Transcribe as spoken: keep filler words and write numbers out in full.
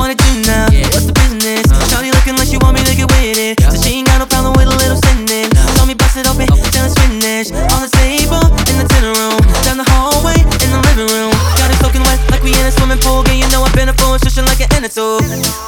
wanna do now? Yeah. What's the business? Uh. Shawty looking like she want me to get with it. Yeah. So she ain't got no problem with a little sinning. No. Told me bust it open, okay. Till it's finished. On the table, in the dinner room, down the hallway, in the living room. Got it soaking wet like we in a swimming pool. Girl, you know I've been a fool, swishing like an inner tube.